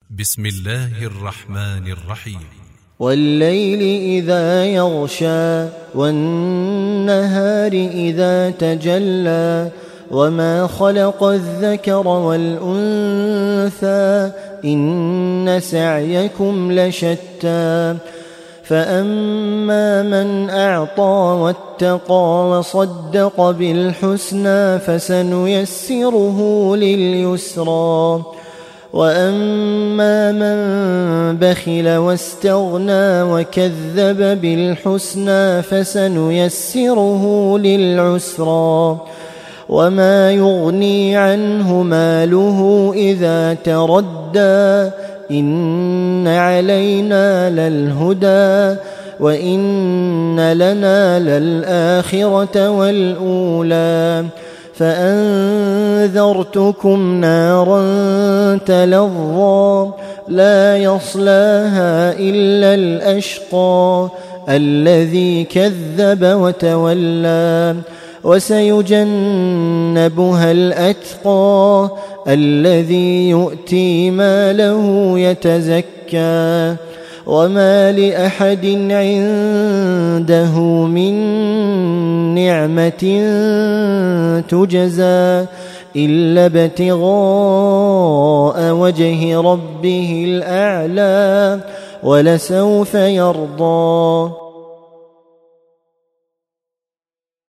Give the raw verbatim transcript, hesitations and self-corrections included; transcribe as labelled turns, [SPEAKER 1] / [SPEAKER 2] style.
[SPEAKER 1] بسم الله الرحمن الرحيم.
[SPEAKER 2] والليل إذا يغشى والنهار إذا تجلى وما خلق الذكر والأنثى إن سعيكم لشتى فأما من أعطى واتقى وصدق بالحسنى فسنيسره لليسرى وأما من بخل واستغنى وكذب بالحسنى فسنيسره للعسرى وما يغني عنه ماله إذا تردى إن علينا للهدى وإن لنا للآخرة والأولى فأنذرتكم نارا تلظى لا يصلاها إلا الأشقى الذي كذب وتولى وسيجنبها الأتقى الذي يؤتي ماله يتزكى وما لأحد عنده من نعمة تجزى إلا ابتغاء وجه ربه الأعلى ولسوف يرضى.